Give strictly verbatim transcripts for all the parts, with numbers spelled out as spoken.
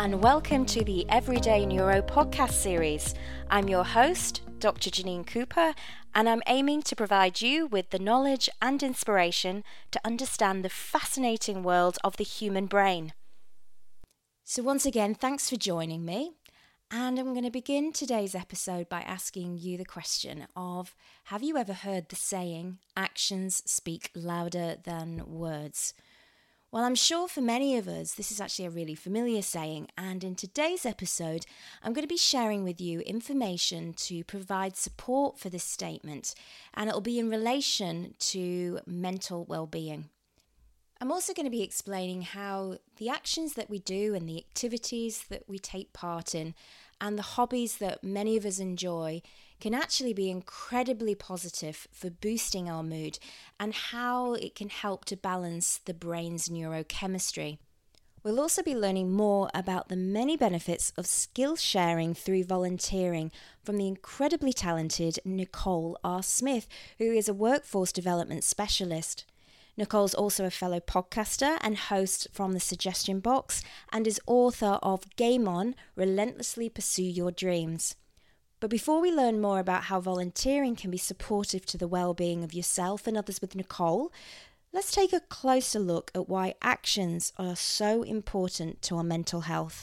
and welcome to the Everyday Neuro podcast series. I'm your host, Doctor Janine Cooper, and I'm aiming to provide you with the knowledge and inspiration to understand the fascinating world of the human brain. So once again, thanks for joining me, and I'm going to begin today's episode by asking you the question of, have you ever heard the saying, actions speak louder than words? Well, I'm sure for many of us, this is actually a really familiar saying, and in today's episode, I'm going to be sharing with you information to provide support for this statement, and it'll be in relation to mental well-being. I'm also going to be explaining how the actions that we do and the activities that we take part in and the hobbies that many of us enjoy can actually be incredibly positive for boosting our mood and how it can help to balance the brain's neurochemistry. We'll also be learning more about the many benefits of skill sharing through volunteering from the incredibly talented Nicole R. Smith, who is a workforce development specialist. Nicole's also a fellow podcaster and host from the Suggestion Box and is author of Game On, Relentlessly Pursue Your Dreams. But before we learn more about how volunteering can be supportive to the well-being of yourself and others with Nicole, let's take a closer look at why actions are so important to our mental health.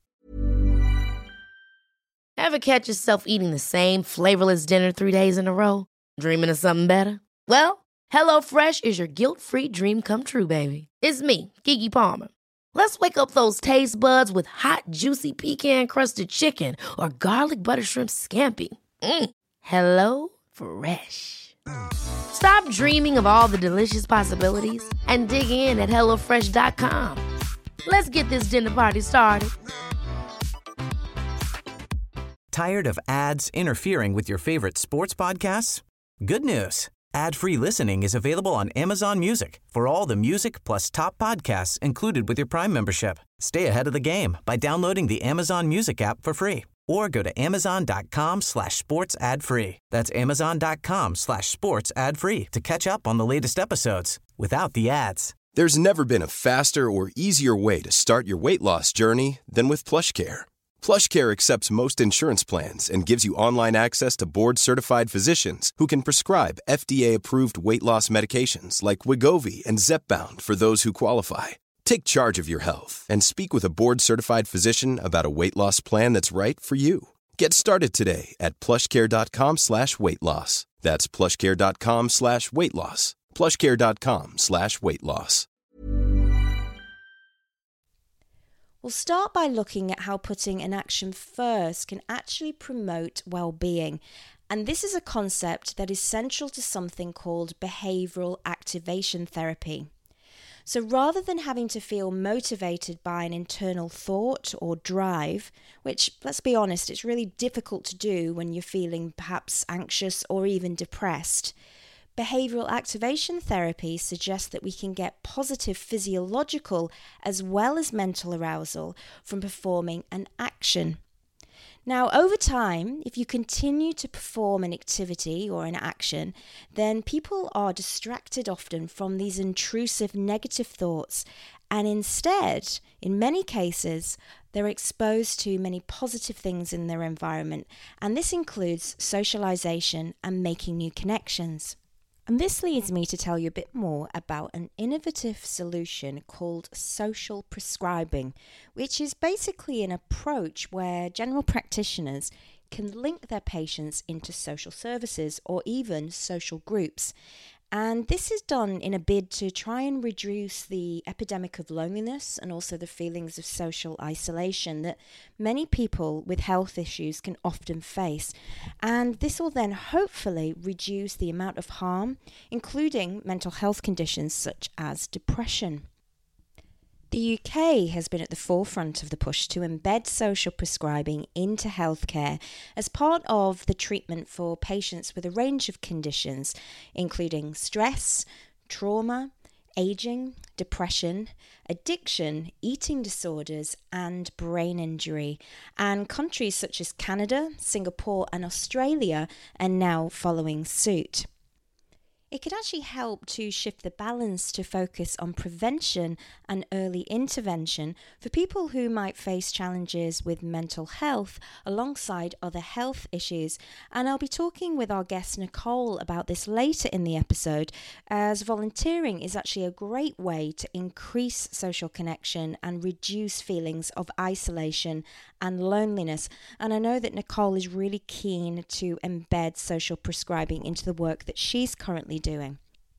Ever catch yourself eating the same flavorless dinner three days in a row? Dreaming of something better? Well, HelloFresh is your guilt-free dream come true, baby. It's me, Keke Palmer. Let's wake up those taste buds with hot, juicy pecan-crusted chicken or garlic butter shrimp scampi. Mm. Hello Fresh. Stop dreaming of all the delicious possibilities and dig in at hello fresh dot com. Let's get this dinner party started. Tired of ads interfering with your favorite sports podcasts? Good news. Ad-free listening is available on Amazon Music for all the music plus top podcasts included with your Prime membership. Stay ahead of the game by downloading the Amazon Music app for free or go to amazon.com slash sports ad free. That's amazon.com slash sports ad free to catch up on the latest episodes without the ads. There's never been a faster or easier way to start your weight loss journey than with PlushCare. PlushCare accepts most insurance plans and gives you online access to board-certified physicians who can prescribe F D A-approved weight loss medications like Wegovy and Zepbound for those who qualify. Take charge of your health and speak with a board-certified physician about a weight loss plan that's right for you. Get started today at plushcare.com slash weight loss. That's plushcare.com slash weight loss. plushcare.com slash weight loss. We'll start by looking at how putting an action first can actually promote well-being. And this is a concept that is central to something called behavioral activation therapy. So rather than having to feel motivated by an internal thought or drive, which, let's be honest, it's really difficult to do when you're feeling perhaps anxious or even depressed, behavioral activation therapy suggests that we can get positive physiological as well as mental arousal from performing an action. Now, over time, if you continue to perform an activity or an action, then people are distracted often from these intrusive negative thoughts, and instead, in many cases, they're exposed to many positive things in their environment, and this includes socialization and making new connections. And this leads me to tell you a bit more about an innovative solution called social prescribing, which is basically an approach where general practitioners can link their patients into social services or even social groups. And this is done in a bid to try and reduce the epidemic of loneliness and also the feelings of social isolation that many people with health issues can often face. And this will then hopefully reduce the amount of harm, including mental health conditions such as depression. The U K has been at the forefront of the push to embed social prescribing into healthcare as part of the treatment for patients with a range of conditions, including stress, trauma, aging, depression, addiction, eating disorders, and brain injury. And countries such as Canada, Singapore, and Australia are now following suit. It could actually help to shift the balance to focus on prevention and early intervention for people who might face challenges with mental health alongside other health issues. And I'll be talking with our guest Nicole about this later in the episode, as volunteering is actually a great way to increase social connection and reduce feelings of isolation and loneliness. And I know that Nicole is really keen to embed social prescribing into the work that she's currently doing.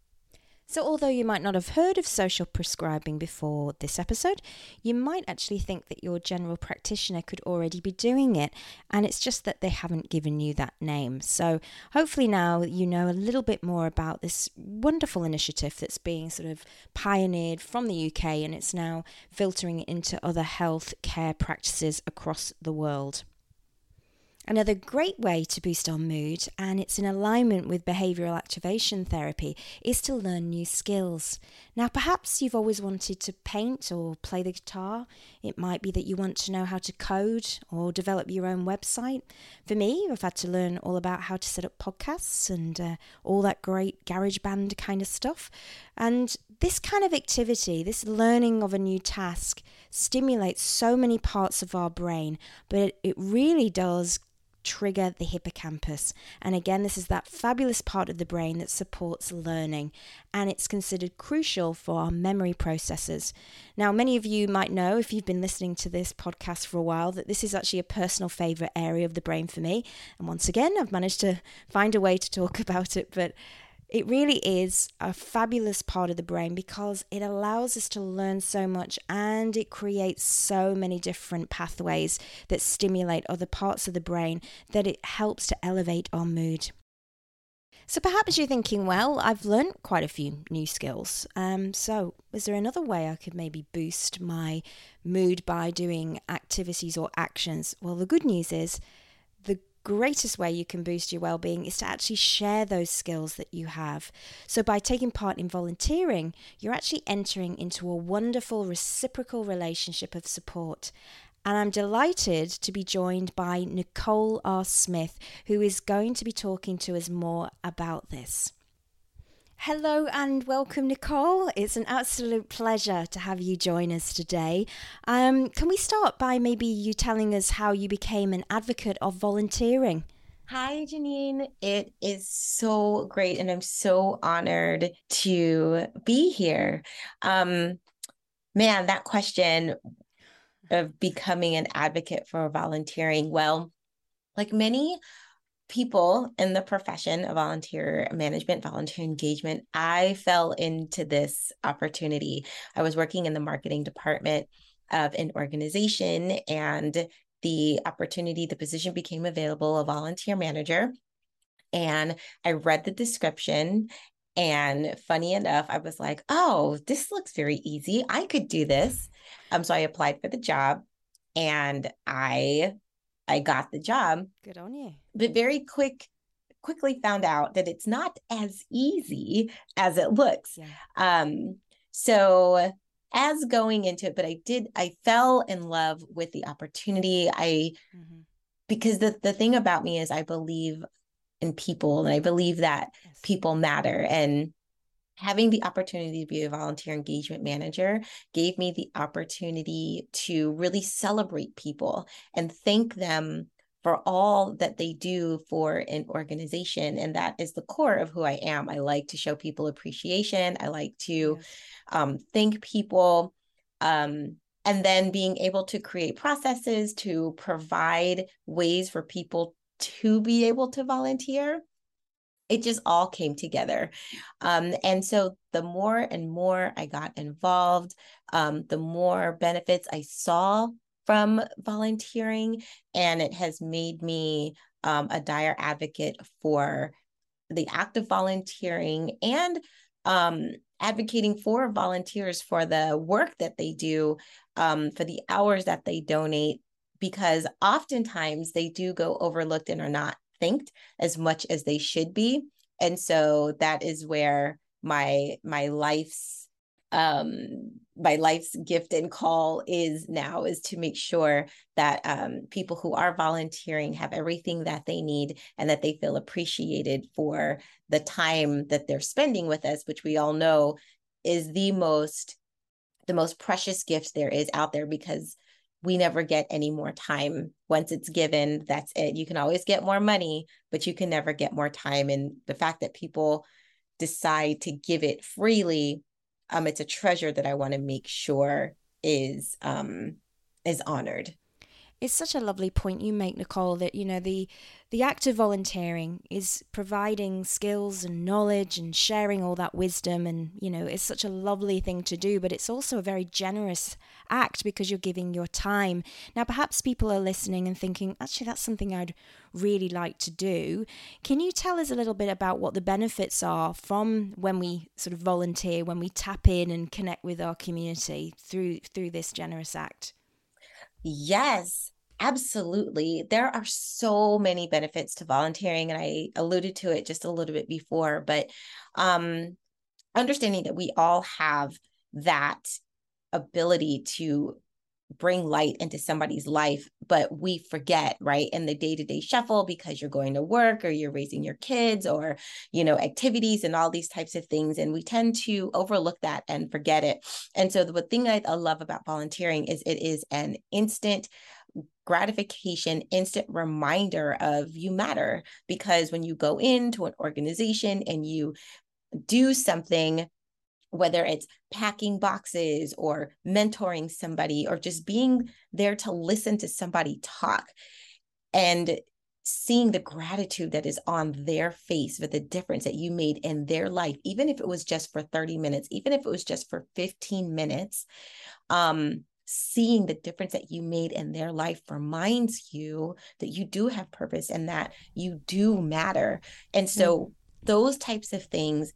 So although you might not have heard of social prescribing before this episode, you might actually think that your general practitioner could already be doing it, and it's just that they haven't given you that name. So hopefully now you know a little bit more about this wonderful initiative that's being sort of pioneered from the U K, and it's now filtering into other health care practices across the world. Another great way to boost our mood, and it's in alignment with behavioural activation therapy, is to learn new skills. Now, perhaps you've always wanted to paint or play the guitar. It might be that you want to know how to code or develop your own website. For me, I've had to learn all about how to set up podcasts and uh, all that great GarageBand kind of stuff. And this kind of activity, this learning of a new task, stimulates so many parts of our brain, but it, it really does trigger the hippocampus. And again, this is that fabulous part of the brain that supports learning, and it's considered crucial for our memory processes. Now, many of you might know, if you've been listening to this podcast for a while, that this is actually a personal favorite area of the brain for me. And once again, I've managed to find a way to talk about it, but it really is a fabulous part of the brain because it allows us to learn so much, and it creates so many different pathways that stimulate other parts of the brain that it helps to elevate our mood. So perhaps you're thinking, well, I've learned quite a few new skills. Um, so is there another way I could maybe boost my mood by doing activities or actions? Well, the good news is the greatest way you can boost your well-being is to actually share those skills that you have. So by taking part in volunteering, you're actually entering into a wonderful reciprocal relationship of support. And I'm delighted to be joined by Nicole R. Smith, who is going to be talking to us more about this. Hello and welcome, Nicole. It's an absolute pleasure to have you join us today. Um, can we start by maybe you telling us how you became an advocate of volunteering? Hi, Janine. It is so great, and I'm so honored to be here. Um, man, that question of becoming an advocate for volunteering. Well, like many people in the profession of volunteer management, volunteer engagement, I fell into this opportunity. I was working in the marketing department of an organization, and the opportunity, the position became available, a volunteer manager. And I read the description, and funny enough, I was like, oh, this looks very easy. I could do this. Um, so I applied for the job, and I I got the job. Good on you. But very quick, quickly found out that it's not as easy as it looks. Yeah. Um, so as going into it, but I did, I fell in love with the opportunity. I, mm-hmm. because the, the thing about me is I believe in people, and I believe that yes. people matter. And having the opportunity to be a volunteer engagement manager gave me the opportunity to really celebrate people and thank them for all that they do for an organization. And that is the core of who I am. I like to show people appreciation. I like to yes. um, thank people. Um, and then being able to create processes to provide ways for people to be able to volunteer. It just all came together. Um, and so the more and more I got involved, um, the more benefits I saw from volunteering, and it has made me um, a dire advocate for the act of volunteering and um, advocating for volunteers for the work that they do, um, for the hours that they donate, because oftentimes they do go overlooked and are not thanked as much as they should be. And so that is where my my life's um my life's gift and call is now is to make sure that um, people who are volunteering have everything that they need and that they feel appreciated for the time that they're spending with us, which we all know is the most, the most precious gift there is out there, because we never get any more time. Once it's given, that's it. You can always get more money, but you can never get more time. And the fact that people decide to give it freely, um, it's a treasure that I want to make sure is um, is honored. It's such a lovely point you make, Nicole, that, you know, the the act of volunteering is providing skills and knowledge and sharing all that wisdom. And, you know, it's such a lovely thing to do, but it's also a very generous act because you're giving your time. Now, perhaps people are listening and thinking, actually, that's something I'd really like to do. Can you tell us a little bit about what the benefits are from when we sort of volunteer, when we tap in and connect with our community through through this generous act? Yes, absolutely. There are so many benefits to volunteering, and I alluded to it just a little bit before, but um, understanding that we all have that ability to bring light into somebody's life, but we forget, right, in the day-to-day shuffle, because you're going to work or you're raising your kids or, you know, activities and all these types of things. And we tend to overlook that and forget it. And so the thing I, I love about volunteering is it is an instant gratification, instant reminder of you matter, because when you go into an organization and you do something, whether it's packing boxes or mentoring somebody or just being there to listen to somebody talk and seeing the gratitude that is on their face for the difference that you made in their life, even if it was just for thirty minutes, even if it was just for fifteen minutes, um, seeing the difference that you made in their life reminds you that you do have purpose and that you do matter. And so mm-hmm. those types of things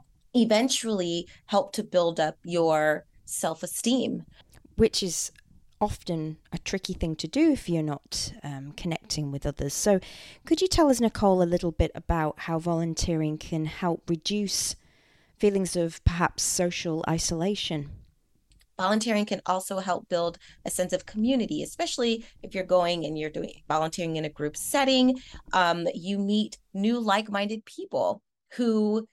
eventually help to build up your self-esteem. Which is often a tricky thing to do if you're not um, connecting with others. So could you tell us, Nicole, a little bit about how volunteering can help reduce feelings of perhaps social isolation? Volunteering can also help build a sense of community, especially if you're going and you're doing volunteering in a group setting. Um, you meet new like-minded people who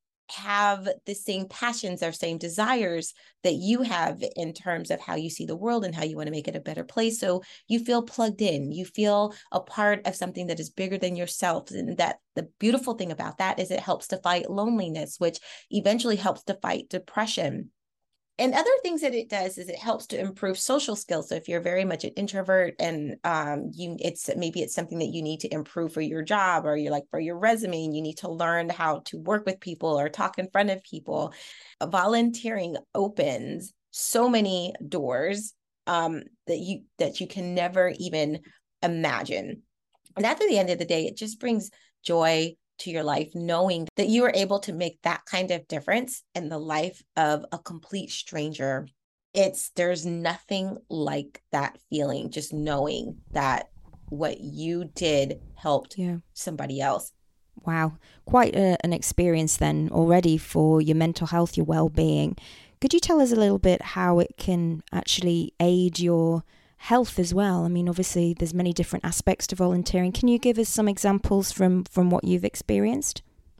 have the same passions or same desires that you have in terms of how you see the world and how you want to make it a better place. So you feel plugged in, you feel a part of something that is bigger than yourself. And that the beautiful thing about that is it helps to fight loneliness, which eventually helps to fight depression. And other things that it does is it helps to improve social skills. So if you're very much an introvert and um, you, it's maybe it's something that you need to improve for your job or you're like for your resume and you need to learn how to work with people or talk in front of people. Volunteering opens so many doors um, that you that you can never even imagine. And at the end of the day, it just brings joy to your life, knowing that you are able to make that kind of difference in the life of a complete stranger. It's there's nothing like that feeling, just knowing that what you did helped yeah. somebody else. Wow, quite a, an experience then already for your mental health, your well-being. Could you tell us a little bit how it can actually aid your health as well? I mean, obviously there's many different aspects to volunteering. Can you give us some examples from from what you've experienced?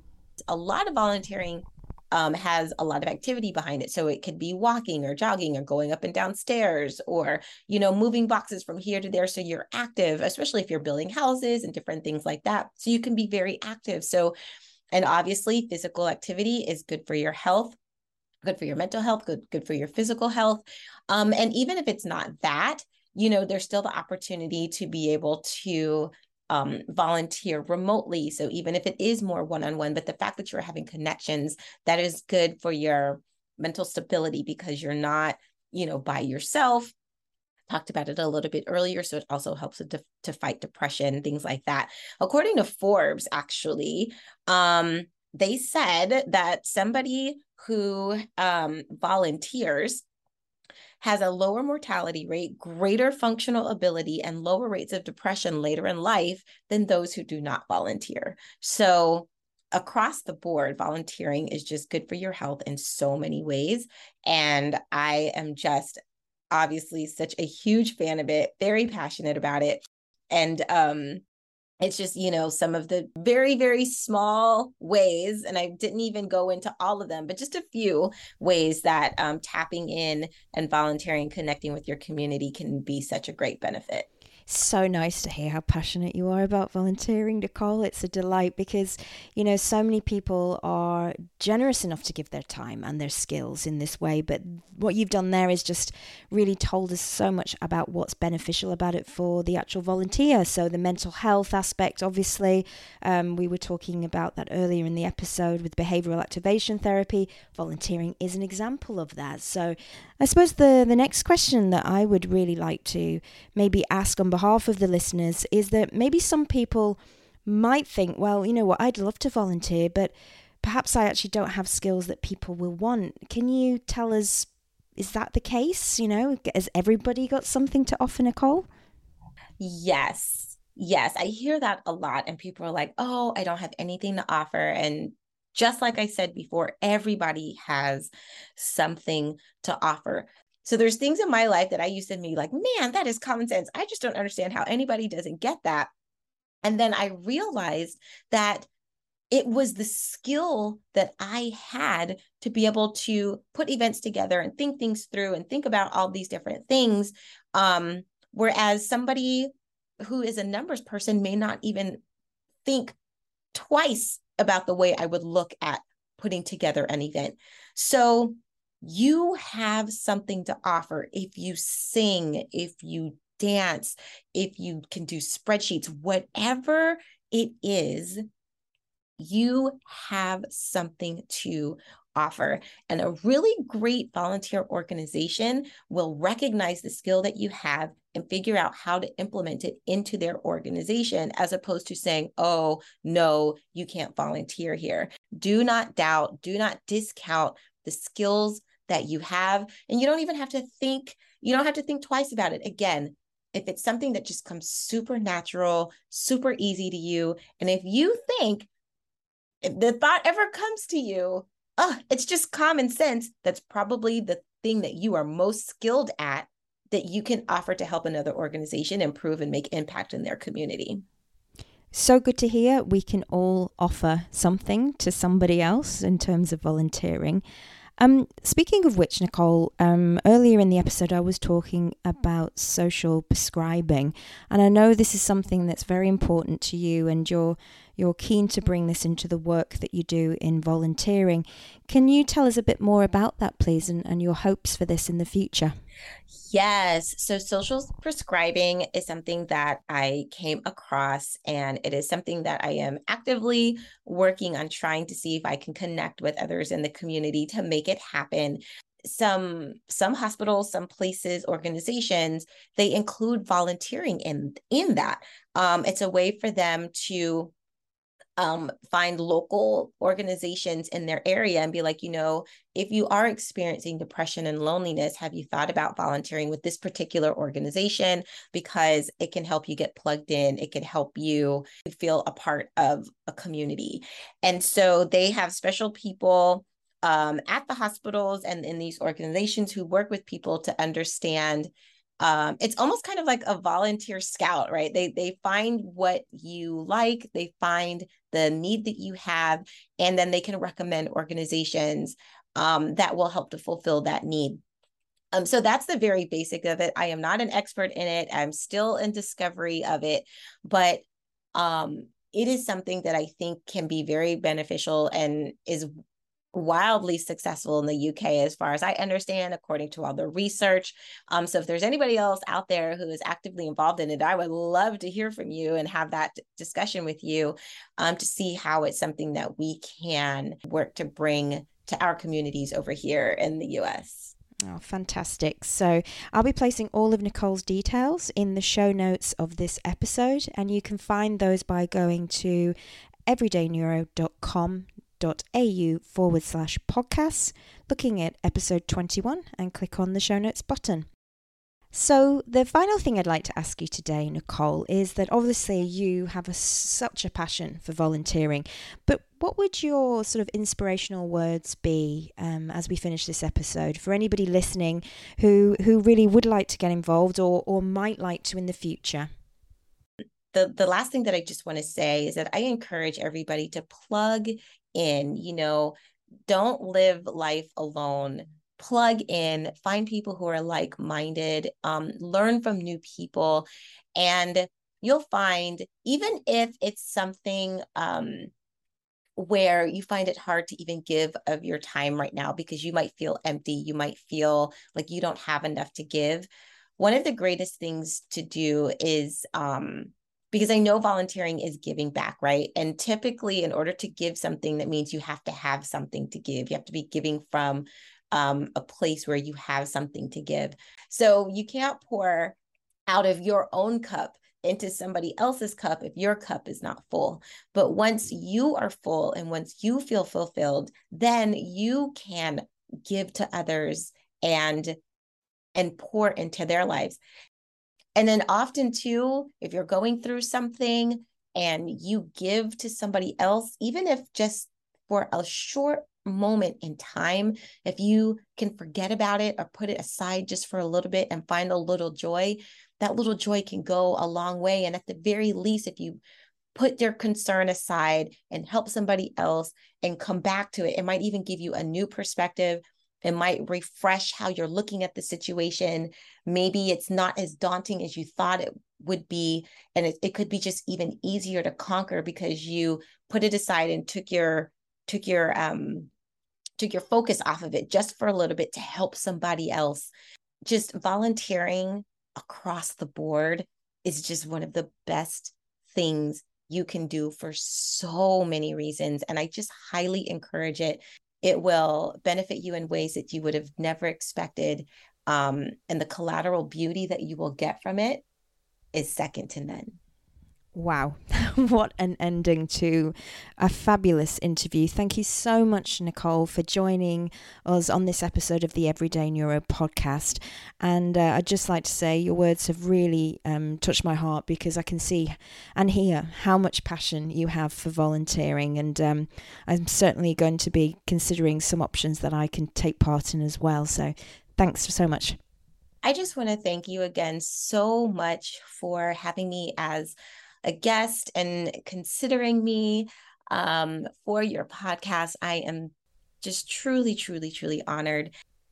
A lot of volunteering um, has a lot of activity behind it. So it could be walking or jogging or going up and down stairs or, you know, moving boxes from here to there. So you're active, especially if you're building houses and different things like that. So you can be very active. So, and obviously physical activity is good for your health, good for your mental health, good, good for your physical health. Um, and even if it's not that, you know, there's still the opportunity to be able to um, volunteer remotely. So even if it is more one-on-one, but the fact that you're having connections, that is good for your mental stability because you're not, you know, by yourself. Talked about it a little bit earlier. So it also helps to, to fight depression, things like that. According to Forbes, actually, um, they said that somebody who um, volunteers has a lower mortality rate, greater functional ability, and lower rates of depression later in life than those who do not volunteer. So across the board, volunteering is just good for your health in so many ways. And I am just obviously such a huge fan of it, very passionate about it. And um, it's just, you know, some of the very, very small ways, and I didn't even go into all of them, but just a few ways that um, tapping in and volunteering, connecting with your community can be such a great benefit. So nice to hear how passionate you are about volunteering, Nicole. It's a delight because, you know, so many people are generous enough to give their time and their skills in this way. But what you've done there is just really told us so much about what's beneficial about it for the actual volunteer. So the mental health aspect, obviously, um, we were talking about that earlier in the episode with behavioral activation therapy. Volunteering is an example of that. So I suppose the, the next question that I would really like to maybe ask on behalf of the listeners is that maybe some people might think, well, you know what, I'd love to volunteer, but perhaps I actually don't have skills that people will want. Can you tell us, is that the case? You know, has everybody got something to offer, Nicole? Yes. Yes. I hear that a lot. And people are like, oh, I don't have anything to offer. And just like I said before, everybody has something to offer. So there's things in my life that I used to be like, man, that is common sense. I just don't understand how anybody doesn't get that. And then I realized that it was the skill that I had to be able to put events together and think things through and think about all these different things. Um, whereas somebody who is a numbers person may not even think twice about the way I would look at putting together an event. So you have something to offer if you sing, if you dance, if you can do spreadsheets, whatever it is, you have something to offer. And a really great volunteer organization will recognize the skill that you have and figure out how to implement it into their organization, as opposed to saying, oh, no, you can't volunteer here. Do not doubt, do not discount the skills that you have. And you don't even have to think, you don't have to think twice about it. Again, if it's something that just comes super natural, super easy to you, and if you think, if the thought ever comes to you, oh, it's just common sense, that's probably the thing that you are most skilled at that you can offer to help another organization improve and make impact in their community. So good to hear. We can all offer something to somebody else in terms of volunteering. Um, speaking of which, Nicole, um, earlier in the episode, I was talking about social prescribing, and I know this is something that's very important to you, and you're you're keen to bring this into the work that you do in volunteering. Can you tell us a bit more about that, please, and, and your hopes for this in the future? Yes. So social prescribing is something that I came across, and it is something that I am actively working on trying to see if I can connect with others in the community to make it happen. Some some hospitals, some places, organizations, they include volunteering in, in that. Um, it's a way for them to Um, find local organizations in their area and be like, you know, if you are experiencing depression and loneliness, have you thought about volunteering with this particular organization? Because it can help you get plugged in. It can help you feel a part of a community. And so they have special people um, at the hospitals and in these organizations who work with people to understand. Um, it's almost kind of like a volunteer scout, right? They they find what you like, they find the need that you have, and then they can recommend organizations um, that will help to fulfill that need. Um, so that's the very basic of it. I am not an expert in it. I'm still in discovery of it, but um, it is something that I think can be very beneficial and is wildly successful in the U K, as far as I understand, according to all the research. Um, so if there's anybody else out there who is actively involved in it, I would love to hear from you and have that discussion with you um, to see how it's something that we can work to bring to our communities over here in the U S. Oh, fantastic. So I'll be placing all of Nicole's details in the show notes of this episode, and you can find those by going to everydayneuro.com au forward slash podcasts, looking at episode twenty-one, and click on the show notes button. So the final thing I'd like to ask you today, Nicole, is that obviously you have a, such a passion for volunteering, but what would your sort of inspirational words be um, as we finish this episode for anybody listening who who really would like to get involved or or might like to in the future? The, the last thing that I just want to say is that I encourage everybody to plug in, you know, don't live life alone. Plug in, find people who are like-minded, um, learn from new people, and you'll find, even if it's something um, where you find it hard to even give of your time right now because you might feel empty, you might feel like you don't have enough to give. One of the greatest things to do is, um, because I know volunteering is giving back, right? And typically in order to give something, that means you have to have something to give. You have to be giving from um, a place where you have something to give. So you can't pour out of your own cup into somebody else's cup if your cup is not full. But once you are full and once you feel fulfilled, then you can give to others and and pour into their lives. And then often too, if you're going through something and you give to somebody else, even if just for a short moment in time, if you can forget about it or put it aside just for a little bit and find a little joy, that little joy can go a long way. And at the very least, if you put your concern aside and help somebody else and come back to it, it might even give you a new perspective. It might refresh how you're looking at the situation. Maybe it's not as daunting as you thought it would be. And it, it could be just even easier to conquer because you put it aside and took your, took your, um, took your focus off of it just for a little bit to help somebody else. Just volunteering across the board is just one of the best things you can do for so many reasons. And I just highly encourage it. It will benefit you in ways that you would have never expected. Um, and the collateral beauty that you will get from it is second to none. Wow, what an ending to a fabulous interview. Thank you so much, Nicole, for joining us on this episode of the Everyday Neuro podcast. And uh, I'd just like to say your words have really um, touched my heart because I can see and hear how much passion you have for volunteering. And um, I'm certainly going to be considering some options that I can take part in as well. So thanks so much. I just want to thank you again so much for having me as a guest and considering me um, for your podcast. I am just truly, truly, truly honored.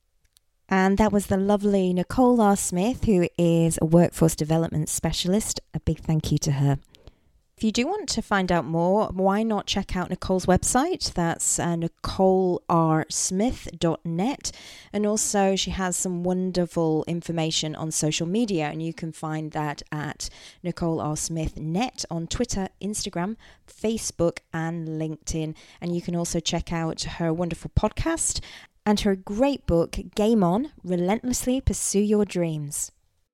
And that was the lovely Nicole R. Smith, who is a workforce development specialist. A big thank you to her. If you do want to find out more, why not check out Nicole's website? That's uh, nicole r smith dot net. And also she has some wonderful information on social media, and you can find that at Nicole R. Smith Net on Twitter, Instagram, Facebook, and LinkedIn. And you can also check out her wonderful podcast and her great book, Game On, Relentlessly Pursue Your Dreams.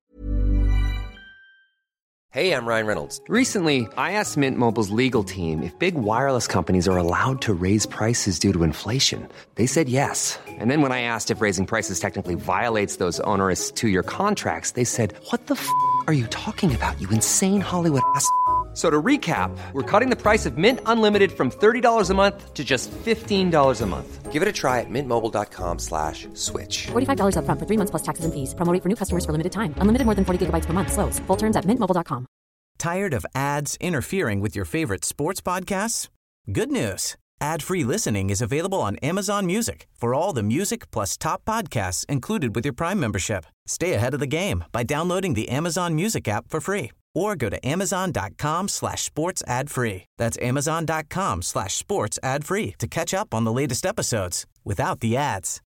Hey, I'm Ryan Reynolds. Recently, I asked Mint Mobile's legal team if big wireless companies are allowed to raise prices due to inflation. They said yes. And then when I asked if raising prices technically violates those onerous two-year contracts, they said, what the f*** are you talking about, you insane Hollywood ass f- So to recap, we're cutting the price of Mint Unlimited from thirty dollars a month to just fifteen dollars a month. Give it a try at mintmobile.com slash switch. forty-five dollars up front for three months plus taxes and fees. Promo rate for new customers for limited time. Unlimited more than forty gigabytes per month. Slows full terms at mint mobile dot com. Tired of ads interfering with your favorite sports podcasts? Good news. Ad-free listening is available on Amazon Music for all the music plus top podcasts included with your Prime membership. Stay ahead of the game by downloading the Amazon Music app for free or go to amazon.com slash sports ad free. That's amazon.com slash sports ad free to catch up on the latest episodes without the ads.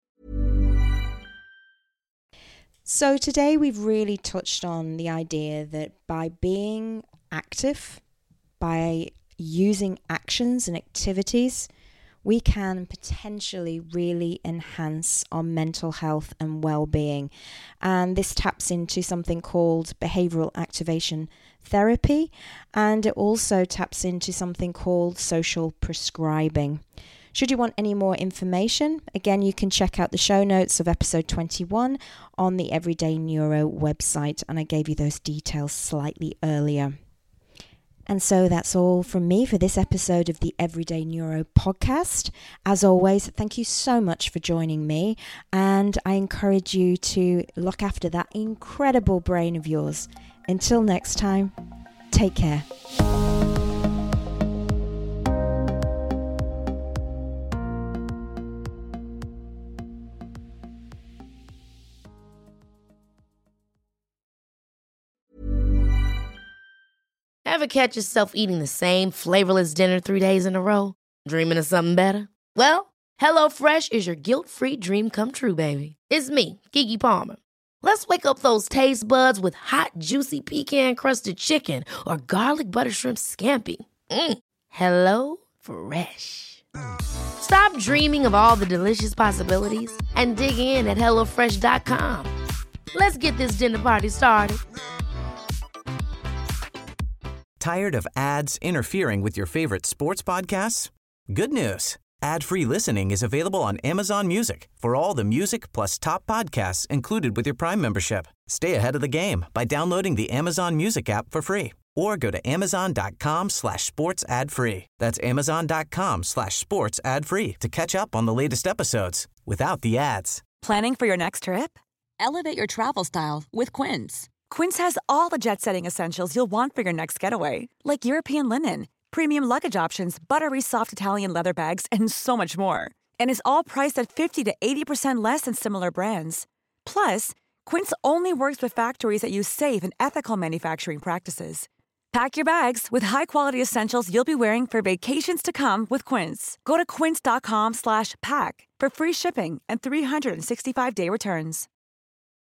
So today we've really touched on the idea that by being active, by using actions and activities, we can potentially really enhance our mental health and well-being. And this taps into something called behavioral activation therapy, and it also taps into something called social prescribing. Should you want any more information, again, you can check out the show notes of episode twenty-one on the Everyday Neuro website, and I gave you those details slightly earlier. And so that's all from me for this episode of the Everyday Neuro podcast. As always, thank you so much for joining me, and I encourage you to look after that incredible brain of yours. Until next time, take care. Ever catch yourself eating the same flavorless dinner three days in a row? Dreaming of something better? Well, HelloFresh is your guilt-free dream come true, baby. It's me, Keke Palmer. Let's wake up those taste buds with hot, juicy pecan-crusted chicken or garlic butter shrimp scampi. Mm. Hello Fresh. Stop dreaming of all the delicious possibilities and dig in at hello fresh dot com. Let's get this dinner party started. Tired of ads interfering with your favorite sports podcasts? Good news. Ad-free listening is available on Amazon Music for all the music plus top podcasts included with your Prime membership. Stay ahead of the game by downloading the Amazon Music app for free or go to amazon.com slash sports ad free. That's amazon.com slash sports ad free to catch up on the latest episodes without the ads. Planning for your next trip? Elevate your travel style with Quince. Quince has all the jet-setting essentials you'll want for your next getaway, like European linen, premium luggage options, buttery soft Italian leather bags, and so much more. And is all priced at fifty to eighty percent less than similar brands. Plus, Quince only works with factories that use safe and ethical manufacturing practices. Pack your bags with high-quality essentials you'll be wearing for vacations to come with Quince. Go to quince.com slash pack for free shipping and three sixty-five day returns.